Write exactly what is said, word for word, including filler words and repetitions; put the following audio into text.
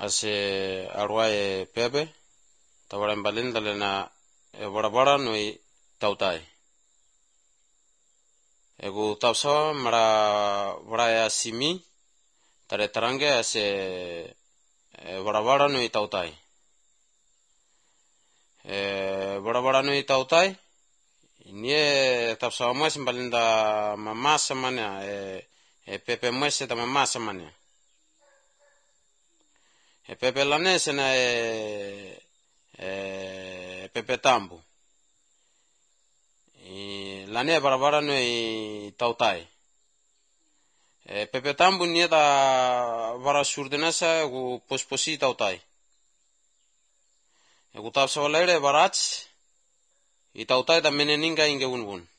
ase arwae pepe tawara balin dalena bora bora noi tautai egu tapso mara bora ya simi tare tarange ase bora bora noi tautai e bora bora noi tautai nie tapso mas balinda mamasa mania e pepe mas ta mamasa mania e pepe lanese na e e pepe tambu e lane bara bara noi tautai e pepe tambu nie ta bara surdenasa gu posposi tautai e gu tapso lere barach i tautai ta meneninga inge unbun